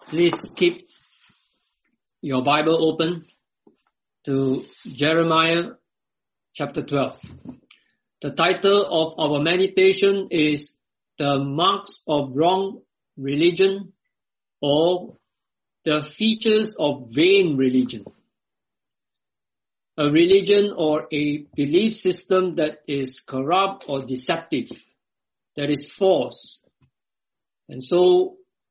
Please keep your Bible open to Jeremiah chapter 12. The title of our meditation is The Marks of Wrong Religion, or The Features of Vain Religion. A religion or a belief system that is corrupt or deceptive, that is false. And so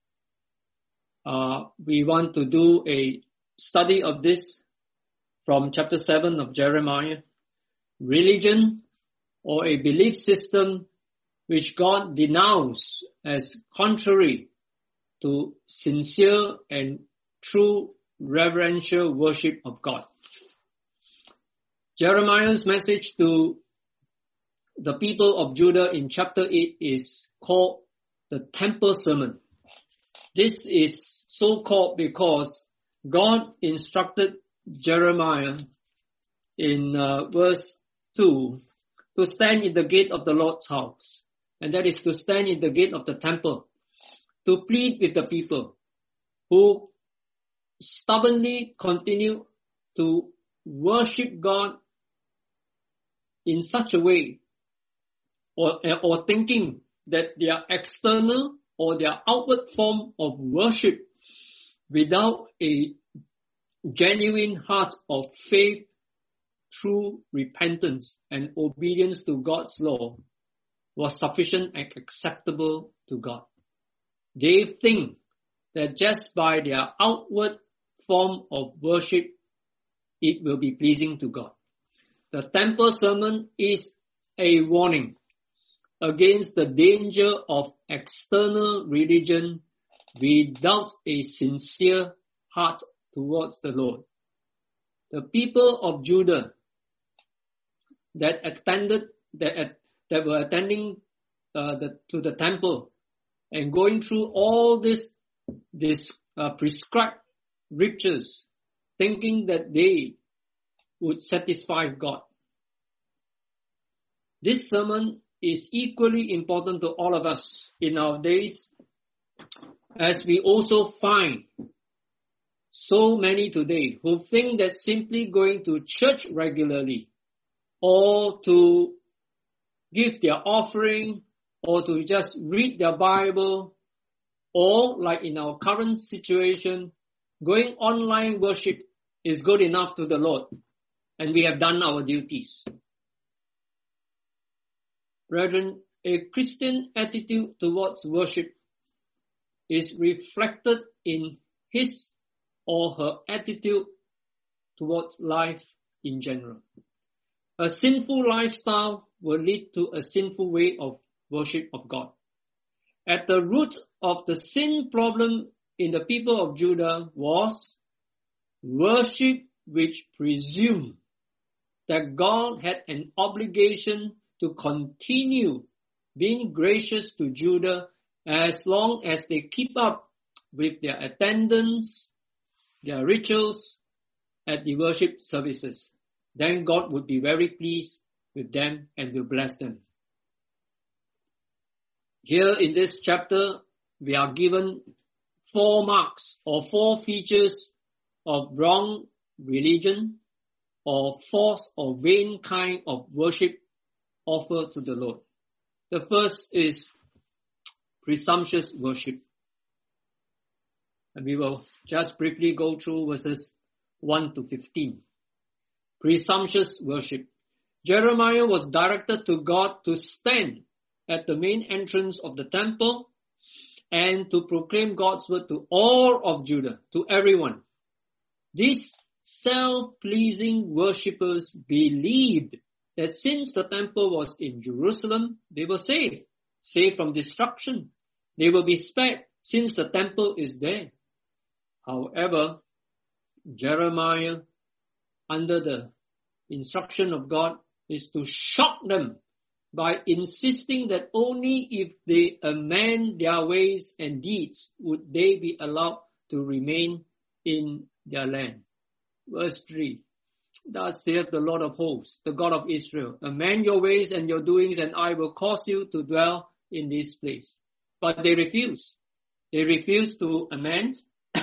we want to do a study of this from chapter 7 of Jeremiah. Religion or a belief system which God denounced as contrary to sincere and true reverential worship of God. Jeremiah's message to the people of Judah in chapter 8 is called the Temple Sermon. This is so called because God instructed Jeremiah in verse 2 to stand in the gate of the Lord's house, and that is to stand in the gate of the temple, to plead with the people who stubbornly continue to worship God in such a way, or thinking that their external or their outward form of worship without a genuine heart of faith, true repentance and obedience to God's law was sufficient and acceptable to God. They think that just by their outward form of worship, it will be pleasing to God. The Temple Sermon is a warning against the danger of external religion without a sincere heart towards the Lord. The people of Judah that were attending to the temple and going through all this prescribed rituals, thinking that they would satisfy God. This sermon is equally important to all of us in our days, as we also find so many today who think that simply going to church regularly, or to give their offering, or to just read their Bible, or like in our current situation, going online worship is good enough to the Lord, and we have done our duties. Brethren, a Christian attitude towards worship is reflected in his or her attitude towards life in general. A sinful lifestyle will lead to a sinful way of worship of God. At the root of the sin problem in the people of Judah was worship which presumed that God had an obligation to continue being gracious to Judah as long as they keep up with their attendance, their rituals at the worship services. Then God would be very pleased with them and will bless them. Here in this chapter, we are given 4 marks or 4 features of wrong religion or false or vain kind of worship offered to the Lord. The first is presumptuous worship. And we will just briefly go through verses 1 to 15. Presumptuous worship. Jeremiah was directed to God to stand at the main entrance of the temple and to proclaim God's word to all of Judah, to everyone. These self-pleasing worshippers believed that since the temple was in Jerusalem, they were saved from destruction. They will be spared since the temple is there. However, Jeremiah, under the instruction of God, is to shock them by insisting that only if they amend their ways and deeds would they be allowed to remain in their land. Verse 3. Thus saith the Lord of hosts, the God of Israel, amend your ways and your doings, and I will cause you to dwell in this place. But they refuse. They refuse to amend.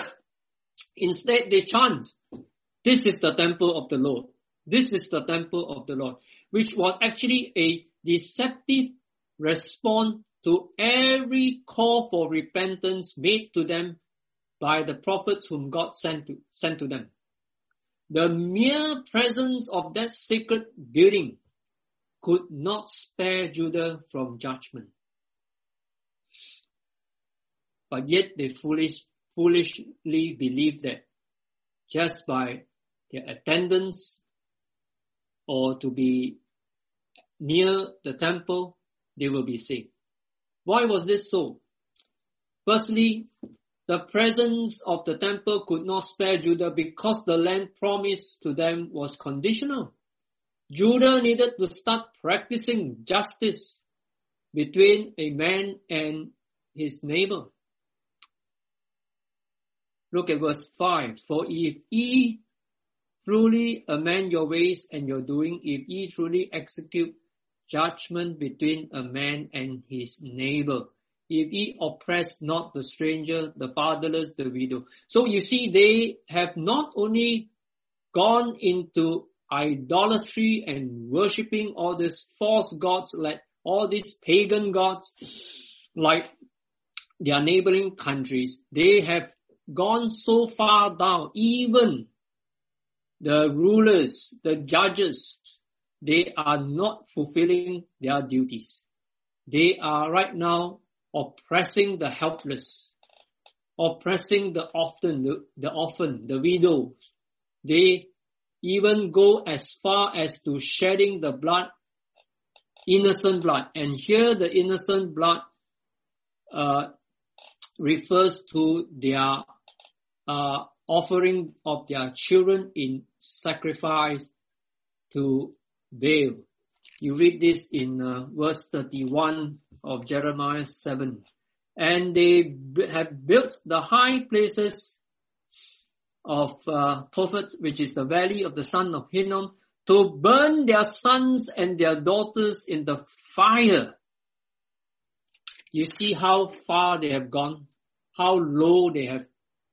Instead, they chant, "This is the temple of the Lord. This is the temple of the Lord," which was actually a deceptive response to every call for repentance made to them by the prophets whom God sent to them. The mere presence of that sacred building could not spare Judah from judgment. But yet they foolishly believed that just by their attendance or to be near the temple, they will be saved. Why was this so? Firstly, the presence of the temple could not spare Judah because the land promised to them was conditional. Judah needed to start practicing justice between a man and his neighbor. Look at verse 5. "For if ye truly amend your ways and your doing, if ye truly execute judgment between a man and his neighbor, if ye oppress not the stranger, the fatherless, the widow." So you see, they have not only gone into idolatry and worshipping all these false gods, like all these pagan gods, like their neighboring countries. They have gone so far down, even the rulers, the judges, they are not fulfilling their duties. They are right now oppressing the helpless, oppressing the orphan, the widows. They even go as far as to shedding the blood, innocent blood. And here the innocent blood refers to their offering of their children in sacrifice to Baal. You read this in verse 31 of Jeremiah 7. "And they have built the high places of Tophet, which is the valley of the son of Hinnom, to burn their sons and their daughters in the fire." You see how far they have gone, how low they have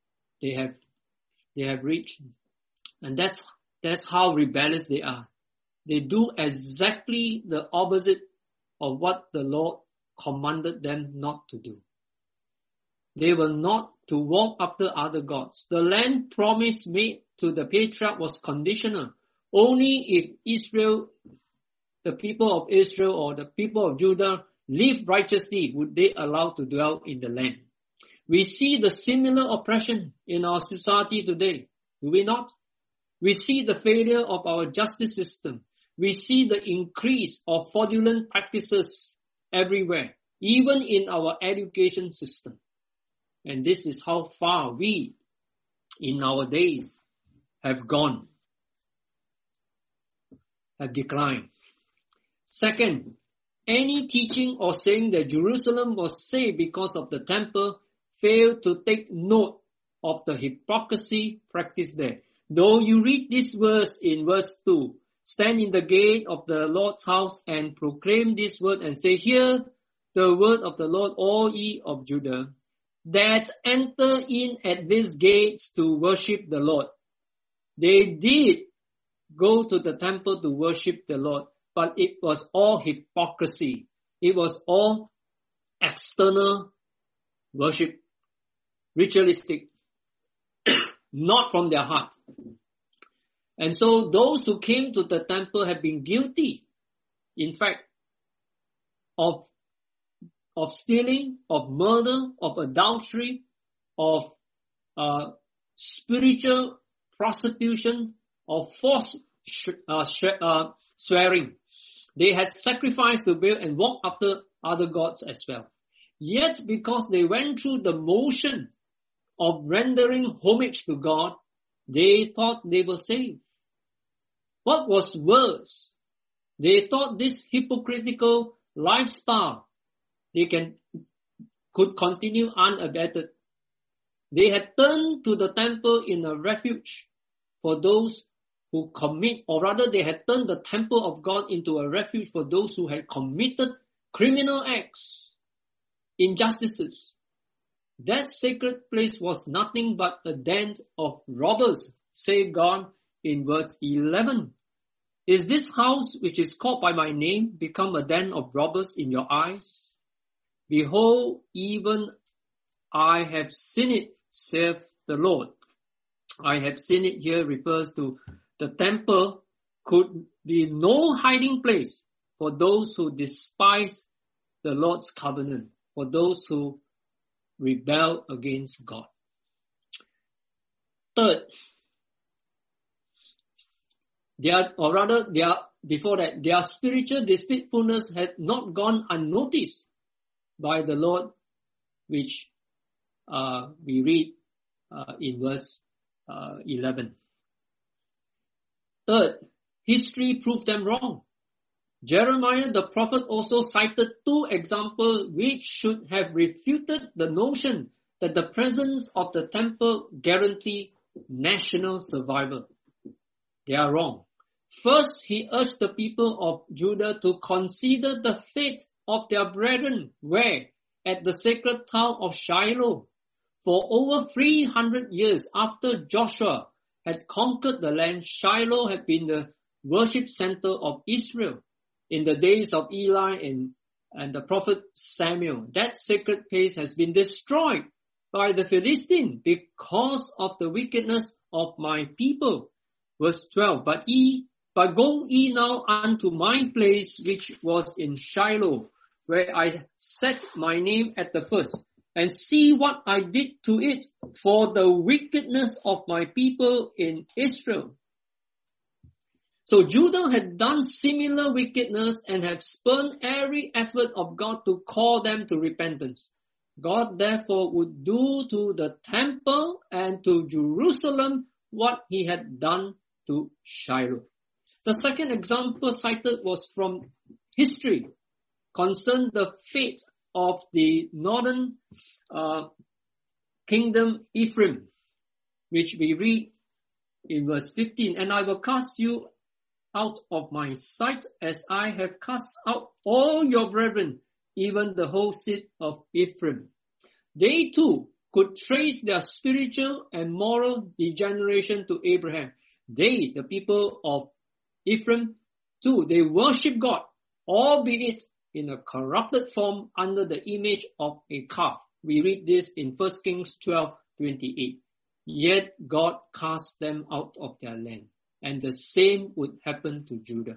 reached. And that's how rebellious they are. They do exactly the opposite of what the Lord commanded them not to do. They were not to walk after other gods. The land promise made to the patriarch was conditional. Only if Israel, the people of Israel or the people of Judah, live righteously would they allow to dwell in the land. We see the similar oppression in our society today, do we not? We see the failure of our justice system. We see the increase of fraudulent practices everywhere, even in our education system. And this is how far we, in our days, have gone, have declined. Second, any teaching or saying that Jerusalem was saved because of the temple failed to take note of the hypocrisy practiced there. Though you read this verse in verse 2, "Stand in the gate of the Lord's house and proclaim this word and say, Hear the word of the Lord, all ye of Judah, that enter in at these gates to worship the Lord." They did go to the temple to worship the Lord, but it was all hypocrisy. It was all external worship, ritualistic, not from their heart. And so those who came to the temple have been guilty, in fact, of stealing, of murder, of adultery, of spiritual prostitution, of false swearing. They had sacrificed to Baal and walked after other gods as well. Yet because they went through the motion of rendering homage to God, they thought they were saved. What was worse, they thought this hypocritical lifestyle could continue unabated. They had turned to the temple in a refuge for those who commit, or rather they had turned the temple of God into a refuge for those who had committed criminal acts, injustices. That sacred place was nothing but a den of robbers, say God in verse 11. Is this house which is called by my name become a den of robbers in your eyes? Behold, even I have seen it, saith the Lord. I have seen it here refers to the temple could be no hiding place for those who despise the Lord's covenant, for those who rebel against God. Third, before that, their spiritual deceitfulness had not gone unnoticed by the Lord, which we read in verse 11. Third, history proved them wrong. Jeremiah the prophet also cited two examples which should have refuted the notion that the presence of the temple guaranteed national survival. They are wrong. First, he urged the people of Judah to consider the fate of their brethren where, at the sacred town of Shiloh, for over 300 years after Joshua had conquered the land, Shiloh had been the worship center of Israel. In the days of Eli and the prophet Samuel, that sacred place has been destroyed by the Philistines because of the wickedness of my people. Verse 12, but go ye now unto my place which was in Shiloh, where I set my name at the first, and see what I did to it for the wickedness of my people in Israel. So Judah had done similar wickedness and had spurned every effort of God to call them to repentance. God therefore would do to the temple and to Jerusalem what he had done to Shiloh. The second example cited was from history, concerned the fate of the northern kingdom Ephraim, which we read in verse 15, and I will cast you out of my sight as I have cast out all your brethren, even the whole seed of Ephraim. They too could trace their spiritual and moral degeneration to Abraham. They, the people of Ephraim, too, they worship God, albeit in a corrupted form under the image of a calf. We read this in 1 Kings 12:28. Yet God cast them out of their land. And the same would happen to Judah.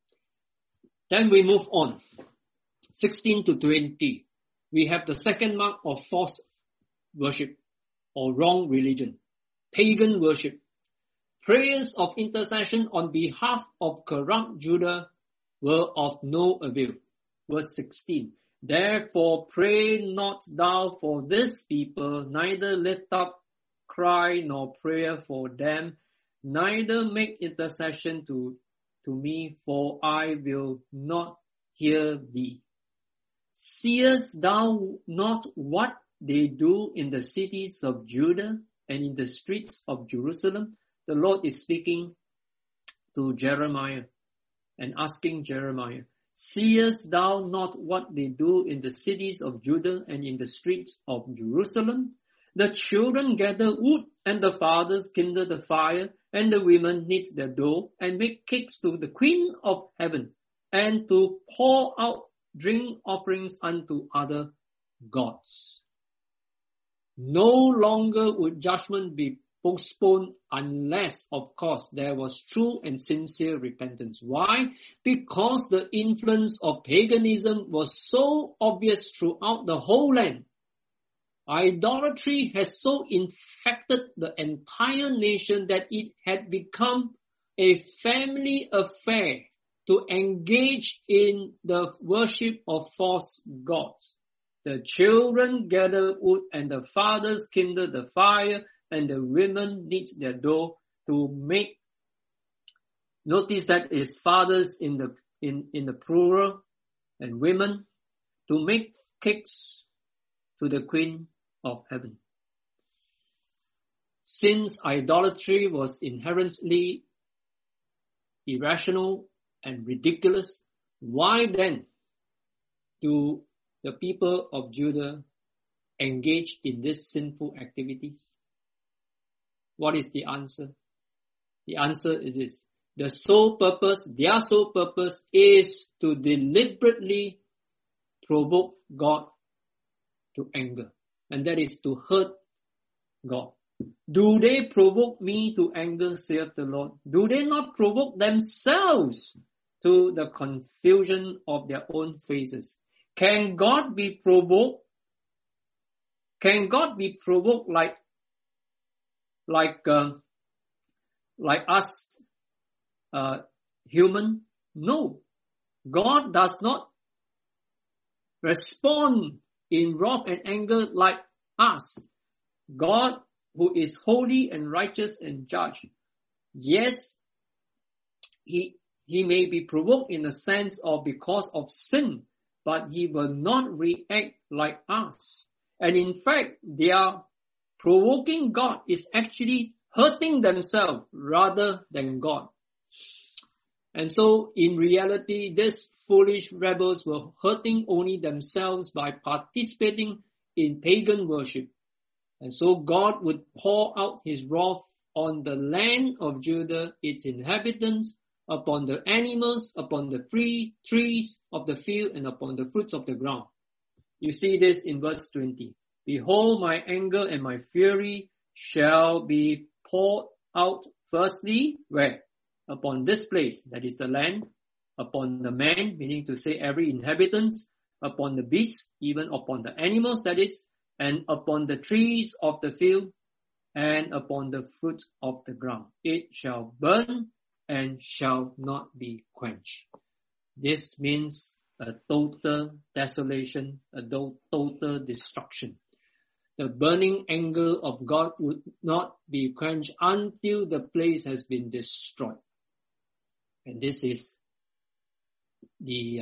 Then we move on. 16 to 20. We have the second mark of false worship or wrong religion. Pagan worship. Prayers of intercession on behalf of corrupt Judah were of no avail. Verse 16. Therefore pray not thou for this people, neither lift up cry nor prayer for them, neither make intercession to me, for I will not hear thee. Seest thou not what they do in the cities of Judah and in the streets of Jerusalem? The Lord is speaking to Jeremiah and asking Jeremiah, seest thou not what they do in the cities of Judah and in the streets of Jerusalem? The children gather wood, and the fathers kindle the fire, and the women knit their dough, and make cakes to the Queen of Heaven, and to pour out drink offerings unto other gods. No longer would judgment be postponed unless, of course, there was true and sincere repentance. Why? Because the influence of paganism was so obvious throughout the whole land. Idolatry has so infected the entire nation that it had become a family affair to engage in the worship of false gods. The children gather wood, and the fathers kindle the fire, and the women knit their dough to make. Notice that is fathers in the plural, and women to make cakes to the Queen of Heaven. Since idolatry was inherently irrational and ridiculous, why then do the people of Judah engage in these sinful activities? What is the answer? The answer is this. Their sole purpose is to deliberately provoke God to anger. And that is to hurt God. Do they provoke me to anger, saith the Lord? Do they not provoke themselves to the confusion of their own faces? Can God be provoked? Can God be provoked like us human? No. God does not respond in wrath and anger like us. God, who is holy and righteous and judge, yes, he may be provoked in the sense of because of sin, but he will not react like us. And in fact, their provoking God is actually hurting themselves rather than God. And so in reality, these foolish rebels were hurting only themselves by participating in pagan worship. And so God would pour out his wrath on the land of Judah, its inhabitants, upon the animals, upon the trees of the field, and upon the fruits of the ground. You see this in verse 20. Behold, my anger and my fury shall be poured out firstly, where? Upon this place, that is the land, upon the man, meaning to say every inhabitant, upon the beasts, even upon the animals, that is, and upon the trees of the field, and upon the fruit of the ground. It shall burn and shall not be quenched. This means a total desolation, a total destruction. The burning anger of God would not be quenched until the place has been destroyed. And this is the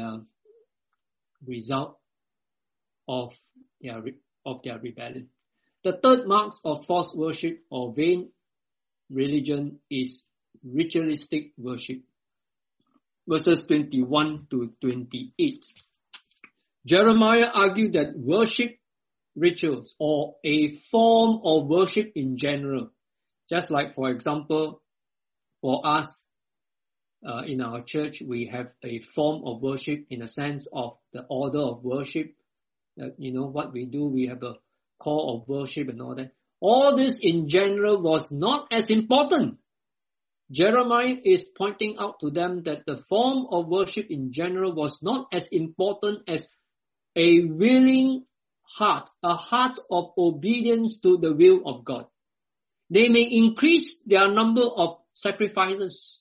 result of their rebellion. The third marks of false worship or vain religion is ritualistic worship. Verses 21 to 28. Jeremiah argued that worship rituals or a form of worship in general, just like, for example, for us in our church, we have a form of worship in a sense of the order of worship. What we do, we have a call of worship and all that. All this in general was not as important. Jeremiah is pointing out to them that the form of worship in general was not as important as a willing heart, a heart of obedience to the will of God. They may increase their number of sacrifices,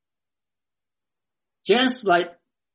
just like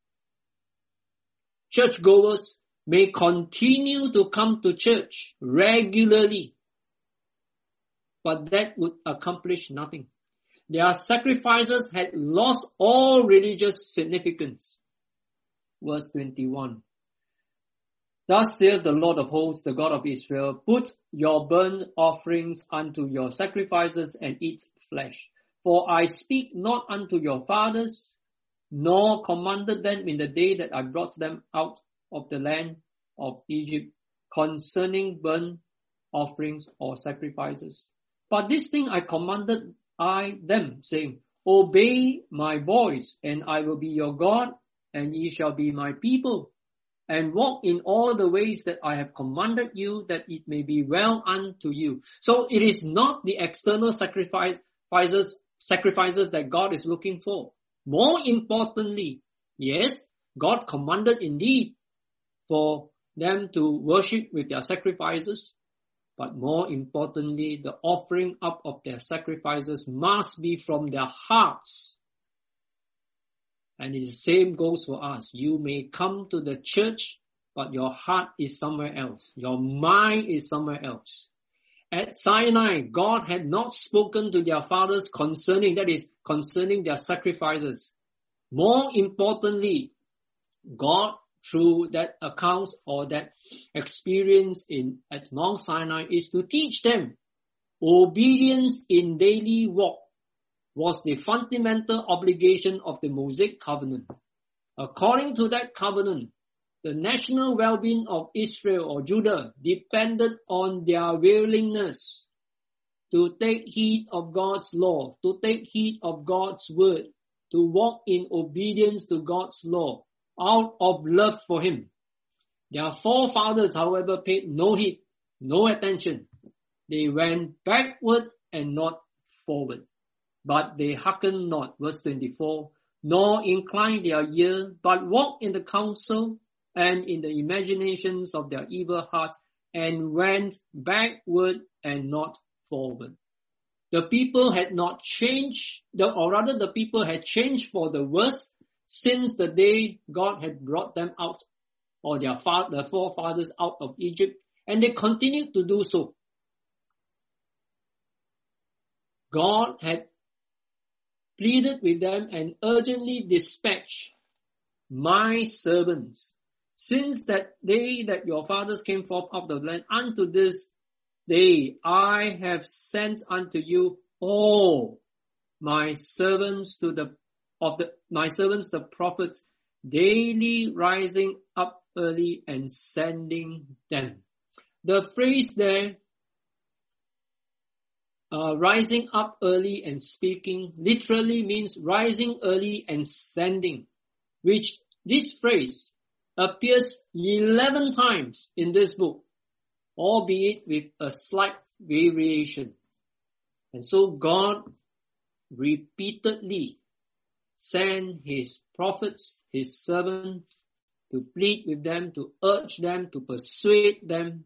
churchgoers may continue to come to church regularly, but that would accomplish nothing. Their sacrifices had lost all religious significance. Verse 21. Thus saith the Lord of hosts, the God of Israel, put your burnt offerings unto your sacrifices and eat flesh. For I speak not unto your fathers, nor commanded them in the day that I brought them out of the land of Egypt concerning burnt offerings or sacrifices. But this thing I commanded them, saying, obey my voice, and I will be your God, and ye shall be my people, and walk in all the ways that I have commanded you, that it may be well unto you. So it is not the external sacrifices that God is looking for. More importantly, yes, God commanded indeed for them to worship with their sacrifices, but more importantly, the offering up of their sacrifices must be from their hearts. And the same goes for us. You may come to the church, but your heart is somewhere else. Your mind is somewhere else. At Sinai, God had not spoken to their fathers concerning their sacrifices. More importantly, God, through that account or that experience at Mount Sinai, is to teach them obedience in daily walk was the fundamental obligation of the Mosaic covenant. According to that covenant, The national well-being of Israel or Judah depended on their willingness to take heed of God's law, to take heed of God's word, to walk in obedience to God's law, out of love for Him. Their forefathers, however, paid no heed, no attention. They went backward and not forward. But they hearkened not, verse 24, nor inclined their ear, but walked in the counsel and in the imaginations of their evil hearts, and went backward and not forward. The people had not changed, the people had changed for the worse since the day God had brought them out, or their forefathers out of Egypt, and they continued to do so. God had pleaded with them and urgently dispatched, my servants, since that day that your fathers came forth of the land, unto this day I have sent unto you all my servants the prophets, daily rising up early and sending them. The phrase there, rising up early and speaking, literally means rising early and sending, which this phrase appears 11 times in this book, albeit with a slight variation. And so God repeatedly sent His prophets, His servants, to plead with them, to urge them, to persuade them,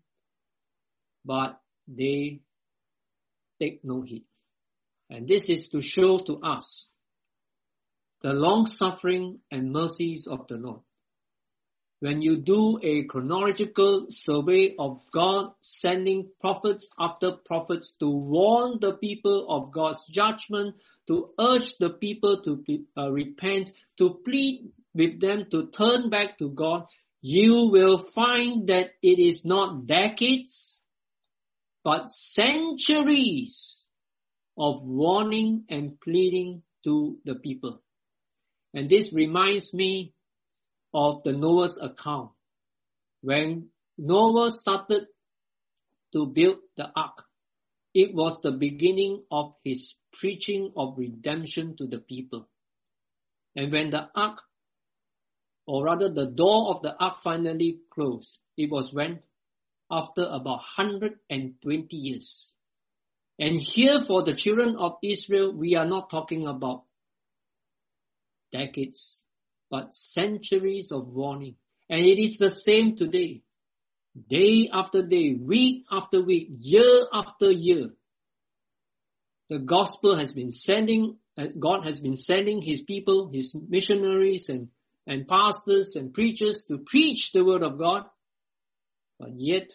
but they take no heed. And this is to show to us the long-suffering and mercies of the Lord. When you do a chronological survey of God sending prophets after prophets to warn the people of God's judgment, to urge the people to repent, to plead with them to turn back to God, you will find that it is not decades, but centuries of warning and pleading to the people. And this reminds me of the Noah's account. When Noah started to build the ark, it was the beginning of his preaching of redemption to the people. And when the ark, or rather the door of the ark finally closed, it was when? After about 120 years. And here for the children of Israel, we are not talking about decades, but centuries of warning. And it is the same today. Day after day, week after week, year after year. The gospel has been sending, God has been sending His people, His missionaries and pastors and preachers to preach the word of God. But yet,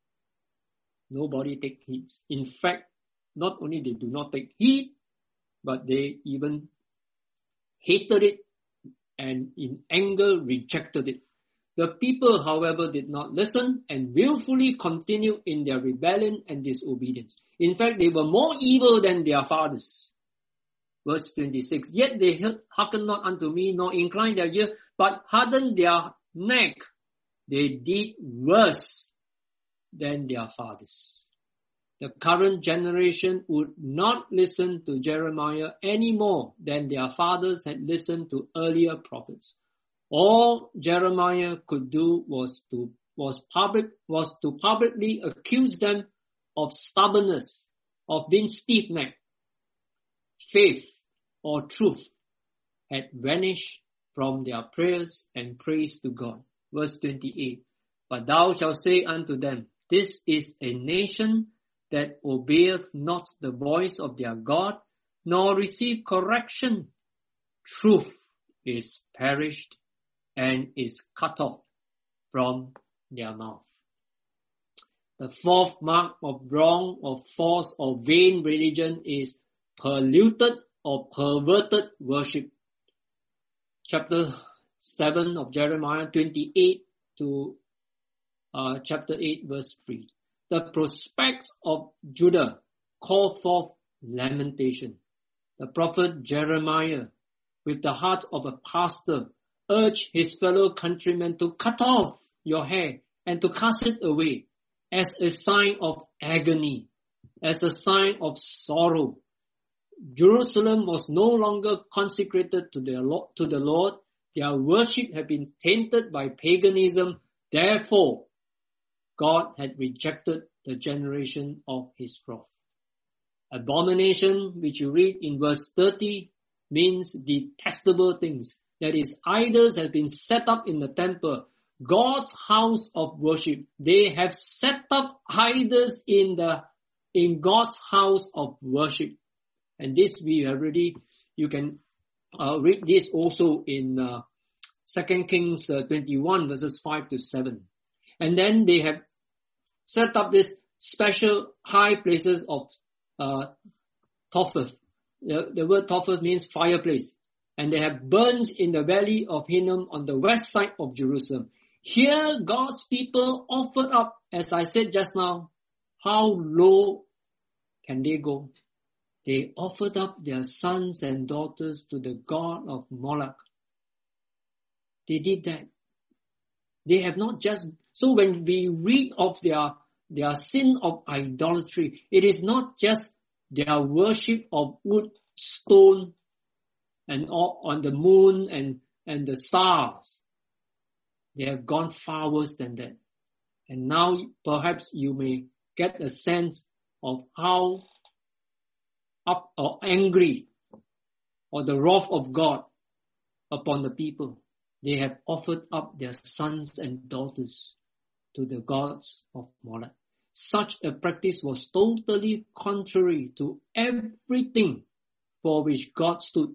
nobody takes heed. In fact, not only they do not take heed, but they even hated it and in anger rejected it. The people, however, did not listen and willfully continued in their rebellion and disobedience. In fact, they were more evil than their fathers. Verse 26, yet they hearkened not unto me, nor inclined their ear, but hardened their neck. They did worse than their fathers. The current generation would not listen to Jeremiah any more than their fathers had listened to earlier prophets. All Jeremiah could do was to publicly accuse them of stubbornness, of being stiff-necked. Faith or truth had vanished from their prayers and praise to God. Verse 28, but thou shalt say unto them, this is a nation that obeyeth not the voice of their God, nor receive correction. Truth is perished and is cut off from their mouth. The fourth mark of wrong or false or vain religion is polluted or perverted worship. Chapter 7 of Jeremiah 28 to chapter 8 verse 3. The prospects of Judah call forth lamentation. The prophet Jeremiah, with the heart of a pastor, urged his fellow countrymen to cut off your hair and to cast it away as a sign of agony, as a sign of sorrow. Jerusalem was no longer consecrated to the Lord. Their worship had been tainted by paganism. Therefore, God had rejected the generation of his wrath. Abomination, which you read in verse 30, means detestable things. That is, idols have been set up in the temple, God's house of worship. They have set up idols in God's house of worship. And this we already, you can read this also in 2 Kings 21 verses 5 to 7. And then they have set up this special high places of Topheth. The word Topheth means fireplace. And they have burnt in the valley of Hinnom on the west side of Jerusalem. Here God's people offered up, as I said just now, how low can they go? They offered up their sons and daughters to the god of Moloch. They did that. They have not just, so when we read of their sin of idolatry, it is not just their worship of wood, stone, and on the moon and the stars. They have gone far worse than that. And now perhaps you may get a sense of how up or angry or the wrath of God upon the people. They have offered up their sons and daughters to the gods of Moloch. Such a practice was totally contrary to everything for which God stood.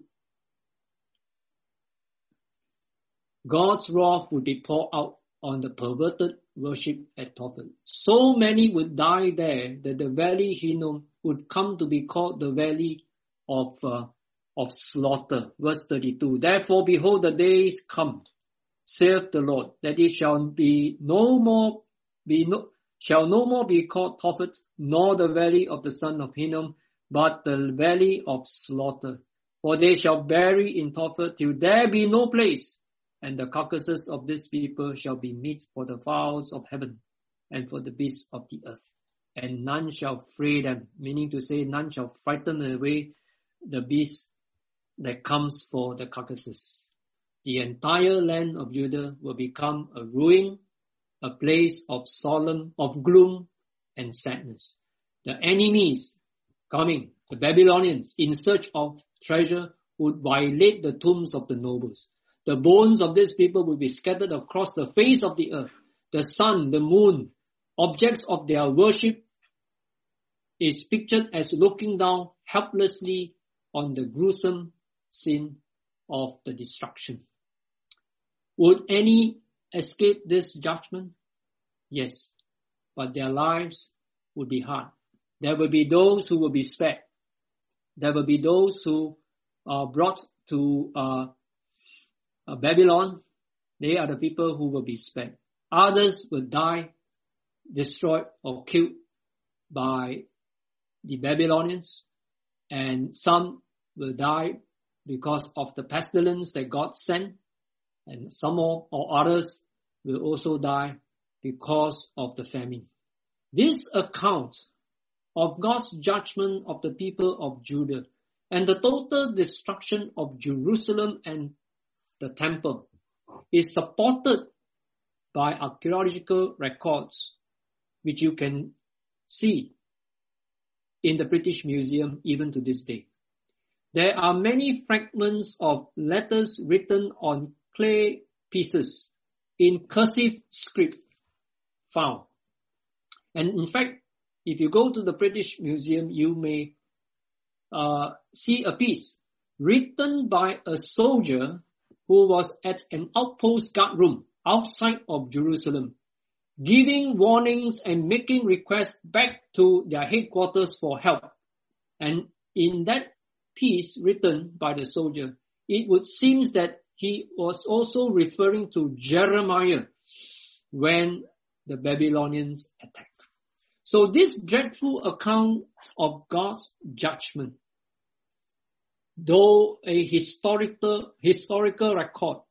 God's wrath would be poured out on the perverted worship at Topheth. So many would die there that the valley Hinnom would come to be called the valley of slaughter. Verse 32. Therefore, behold, the days come, saith the Lord, that it shall no more be called Topheth, nor the valley of the son of Hinnom, but the valley of slaughter. For they shall bury in Topheth till there be no place. And the carcasses of this people shall be meat for the fowls of heaven and for the beasts of the earth. And none shall fray them, meaning to say none shall frighten away the beast that comes for the carcasses. The entire land of Judah will become a ruin, a place of gloom and sadness. The enemies coming, the Babylonians, in search of treasure, would violate the tombs of the nobles. The bones of these people will be scattered across the face of the earth. The sun, the moon, objects of their worship, is pictured as looking down helplessly on the gruesome scene of the destruction. Would any escape this judgment? Yes, but their lives would be hard. There will be those who will be spared. There will be those who are brought to Babylon. They are the people who will be spared. Others will die, destroyed or killed by the Babylonians, and some will die because of the pestilence that God sent, and some more or others will also die because of the famine. This account of God's judgment of the people of Judah and the total destruction of Jerusalem and the temple is supported by archaeological records, which you can see in the British Museum even to this day. There are many fragments of letters written on clay pieces in cursive script found. And in fact, if you go to the British Museum, you may see a piece written by a soldier who was at an outpost guard room outside of Jerusalem, giving warnings and making requests back to their headquarters for help. And in that piece written by the soldier, it would seem that he was also referring to Jeremiah when the Babylonians attacked. So this dreadful account of God's judgment, though a historical record,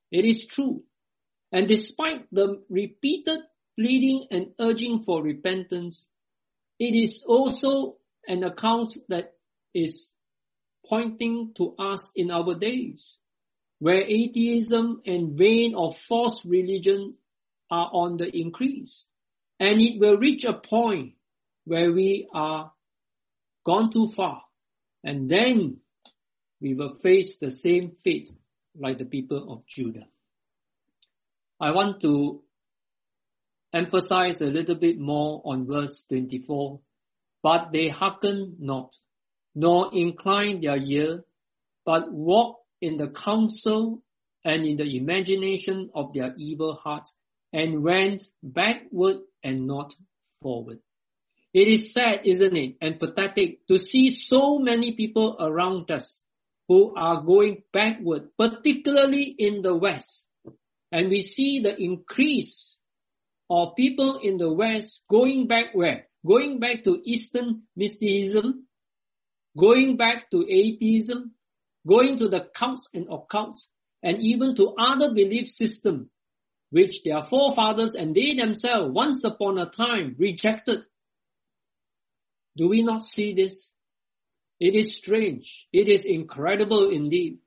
It is true. And despite the repeated pleading and urging for repentance, it is also an account that is pointing to us in our days, where atheism and vain or false religion are on the increase. And it will reach a point where we are gone too far. And then we will face the same fate like the people of Judah. I want to emphasize a little bit more on verse 24. But they hearkened not, nor inclined their ear, but walked in the counsel and in the imagination of their evil heart, and went backward and not forward. It is sad, isn't it, and pathetic to see so many people around us who are going backward, particularly in the West. And we see the increase of people in the West going back where? Going back to Eastern mysticism, going back to atheism, going to the cults and occults, and even to other belief systems which their forefathers and they themselves once upon a time rejected. Do we not see this? It is strange. It is incredible indeed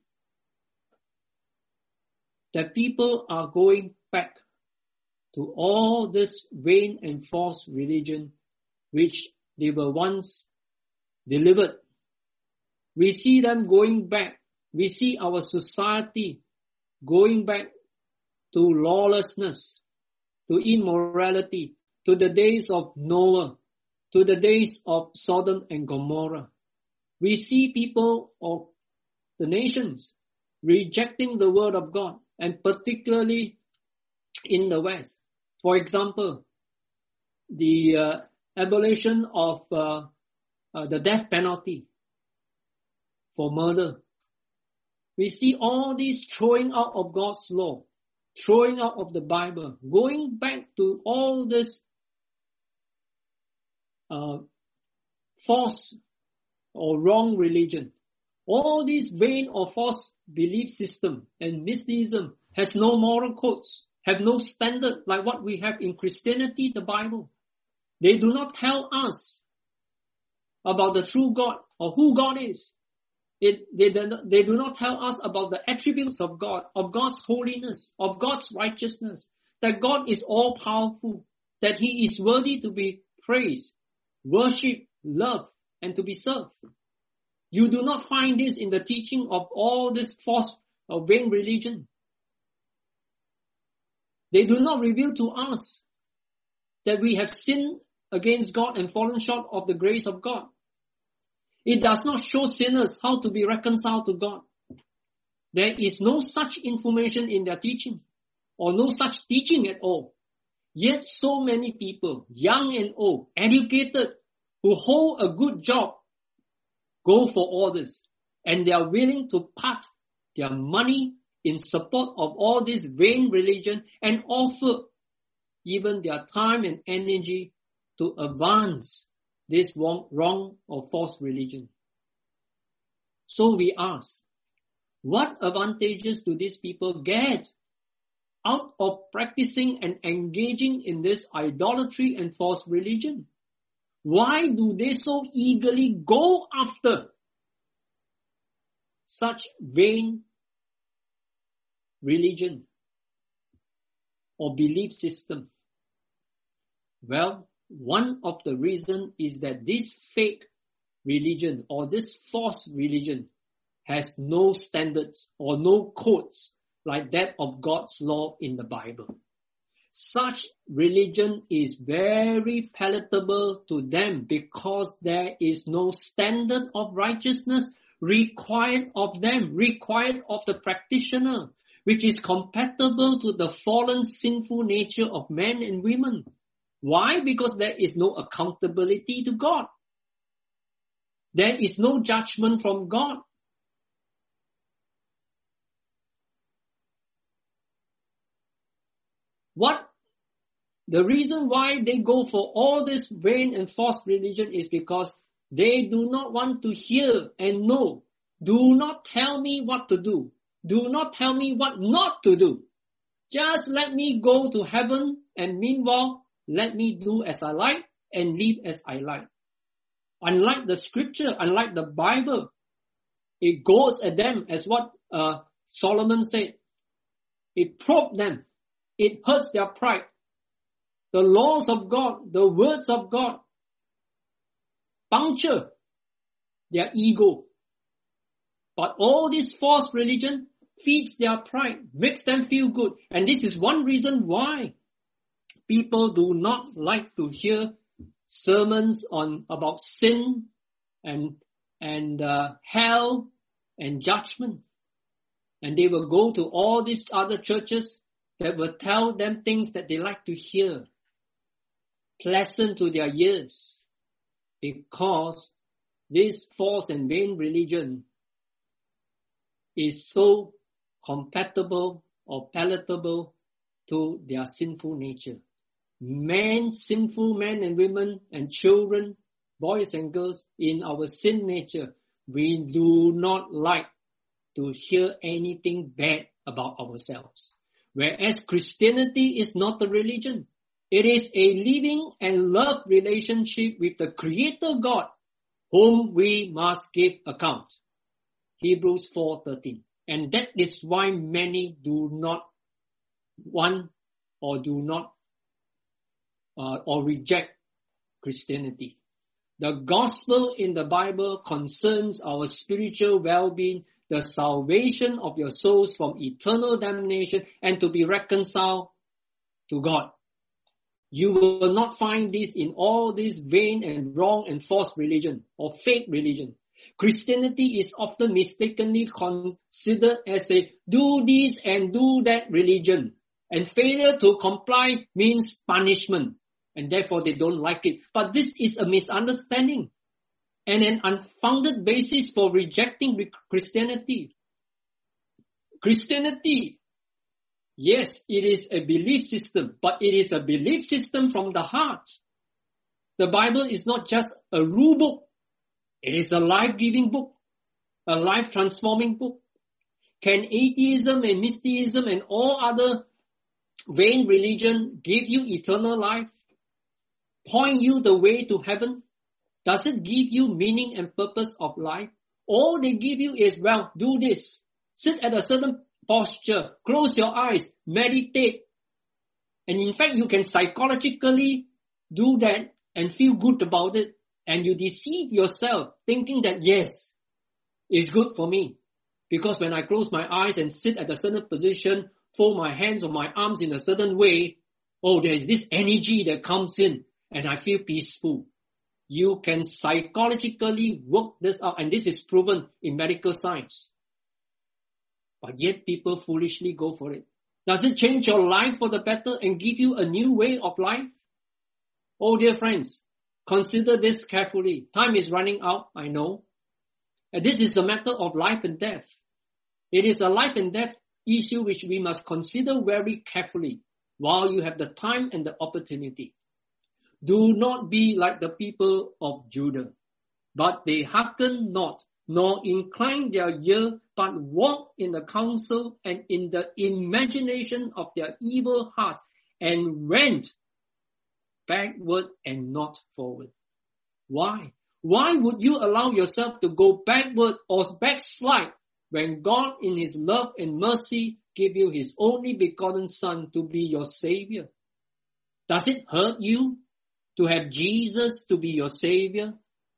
that people are going back to all this vain and false religion which they were once delivered. We see them going back. We see our society going back to lawlessness, to immorality, to the days of Noah, to the days of Sodom and Gomorrah. We see people of the nations rejecting the word of God, and particularly in the West. For example, the abolition of the death penalty for murder. We see all these throwing out of God's law, throwing out of the Bible, going back to all this false or wrong religion. All these vain or false belief system and mysticism has no moral codes, have no standard like what we have in Christianity, the Bible. They do not tell us about the true God or who God is. They do not tell us about the attributes of God, of God's holiness, of God's righteousness, that God is all powerful, that He is worthy to be praised, worshipped, loved, and to be served. You do not find this in the teaching of all this false or vain religion. They do not reveal to us that we have sinned against God and fallen short of the grace of God. It does not show sinners how to be reconciled to God. There is no such information in their teaching, or no such teaching at all. Yet so many people, young and old, educated, who hold a good job, go for all this. And they are willing to part their money in support of all this vain religion and offer even their time and energy to advance this wrong or false religion. So we ask, what advantages do these people get out of practicing and engaging in this idolatry and false religion? Why do they so eagerly go after such vain religion or belief system? Well, one of the reasons is that this fake religion or this false religion has no standards or no codes like that of God's law in the Bible. Such religion is very palatable to them because there is no standard of righteousness required of them, required of the practitioner, which is compatible to the fallen sinful nature of men and women. Why? Because there is no accountability to God. There is no judgment from God. The reason why they go for all this vain and false religion is because they do not want to hear and know. Do not tell me what to do. Do not tell me what not to do. Just let me go to heaven, and meanwhile, let me do as I like and live as I like. Unlike the scripture, unlike the Bible, it goes at them as what Solomon said. It probed them. It hurts their pride. The laws of God, the words of God, puncture their ego. But all this false religion feeds their pride, makes them feel good. And this is one reason why people do not like to hear sermons about sin and hell and judgment. And they will go to all these other churches that will tell them things that they like to hear, pleasant to their ears, because this false and vain religion is so compatible or palatable to their sinful nature. Sinful men and women and children, boys and girls, in our sin nature, we do not like to hear anything bad about ourselves. Whereas Christianity is not a religion. It is a living and love relationship with the Creator God, whom we must give account. Hebrews 4:13. And that is why many do not want or do not or reject Christianity. The gospel in the Bible concerns our spiritual well-being, the salvation of your souls from eternal damnation, and to be reconciled to God. You will not find this in all this vain and wrong and false religion or fake religion. Christianity is often mistakenly considered as a do this and do that religion. And failure to comply means punishment. And therefore they don't like it. But this is a misunderstanding and an unfounded basis for rejecting Christianity. Christianity, yes, it is a belief system, but it is a belief system from the heart. The Bible is not just a rule book. It is a life-giving book, a life-transforming book. Can atheism and mysticism and all other vain religion give you eternal life? Point you the way to heaven? Does it give you meaning and purpose of life? All they give you is, well, do this. Sit at a certain posture. Close your eyes. Meditate. And in fact, you can psychologically do that and feel good about it. And you deceive yourself thinking that, yes, it's good for me. Because when I close my eyes and sit at a certain position, fold my hands or my arms in a certain way, there's this energy that comes in and I feel peaceful. You can psychologically work this out, and this is proven in medical science. But yet people foolishly go for it. Does it change your life for the better and give you a new way of life? Oh, dear friends, consider this carefully. Time is running out, I know. And this is a matter of life and death. It is a life and death issue which we must consider very carefully while you have the time and the opportunity. Do not be like the people of Judah, but they hearken not, nor incline their ear, but walk in the counsel and in the imagination of their evil heart, and went backward and not forward. Why? Why would you allow yourself to go backward or backslide when God in His love and mercy gave you His only begotten Son to be your Savior? Does it hurt you to have Jesus to be your Savior?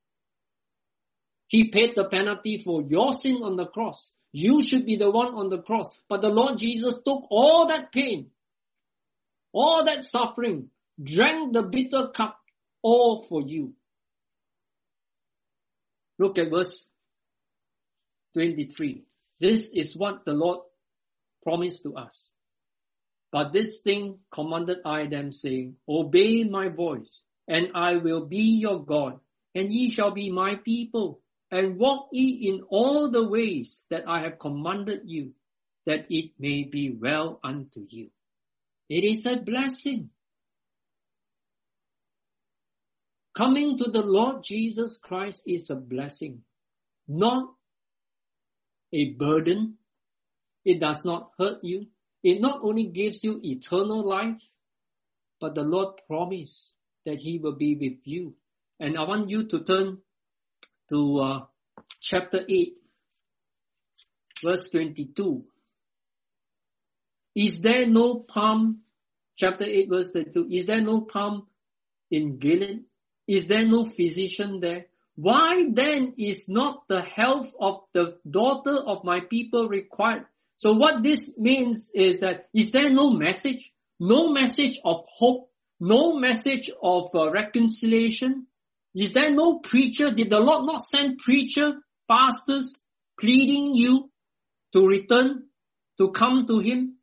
He paid the penalty for your sin on the cross. You should be the one on the cross. But the Lord Jesus took all that pain, all that suffering, drank the bitter cup, all for you. Look at verse 23. This is what the Lord promised to us. But this thing commanded I them, saying, obey my voice, and I will be your God, and ye shall be my people, and walk ye in all the ways that I have commanded you, that it may be well unto you. It is a blessing. Coming to the Lord Jesus Christ is a blessing, not a burden, It does not hurt you. It not only gives you eternal life, but the Lord promised that He will be with you. And I want you to turn to chapter 8, verse 22. Is there no palm, chapter 8, verse 22, is there no palm in Gilead? Is there no physician there? Why then is not the health of the daughter of my people required? So what this means is that, is there no message? No message of hope? No message of reconciliation? Is there no preacher? Did the Lord not send preacher, pastors, pleading you to return, to come to Him?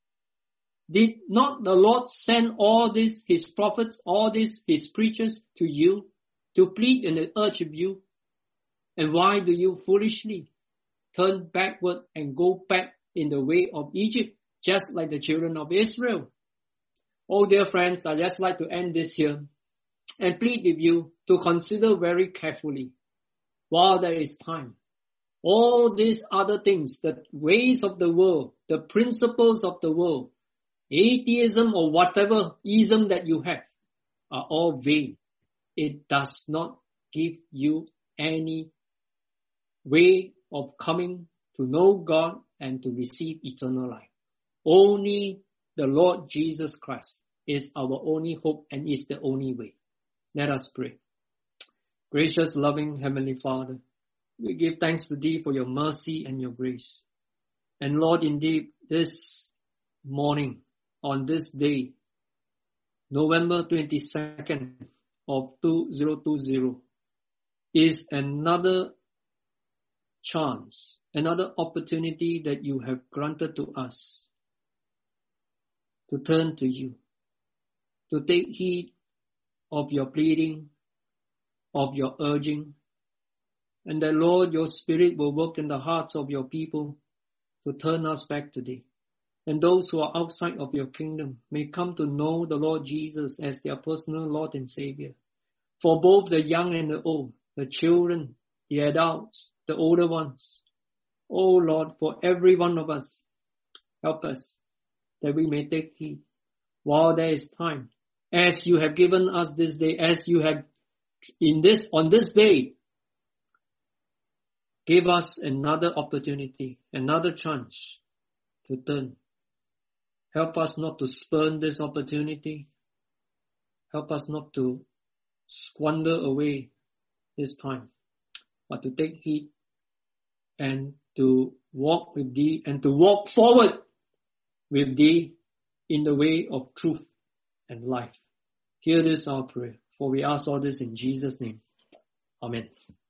Did not the Lord send all these His prophets, all these His preachers to you, to plead and urge of you? And why do you foolishly turn backward and go back in the way of Egypt, just like the children of Israel? Oh dear friends, I just like to end this here and plead with you to consider very carefully, while there is time, all these other things, the ways of the world, the principles of the world, atheism or whatever ism that you have, are all vain. It does not give you any way of coming to know God and to receive eternal life. Only the Lord Jesus Christ is our only hope and is the only way. Let us pray. Gracious, loving Heavenly Father, we give thanks to Thee for Your mercy and Your grace. And Lord, indeed, this morning, on this day, November 22nd of 2020, is another chance, another opportunity that You have granted to us to turn to You, to take heed of Your pleading, of Your urging, and that, Lord, Your Spirit will work in the hearts of Your people to turn us back to Thee. And those who are outside of Your kingdom may come to know the Lord Jesus as their personal Lord and Savior. For both the young and the old, the children, the adults, the older ones. Oh Lord, for every one of us, help us that we may take heed while there is time. As You have given us this day, as You have on this day, give us another opportunity, another chance to turn. Help us not to spurn this opportunity. Help us not to squander away this time, but to take heed and to walk with Thee and to walk forward with Thee in the way of truth and life. Hear this our prayer, for we ask all this in Jesus' name. Amen.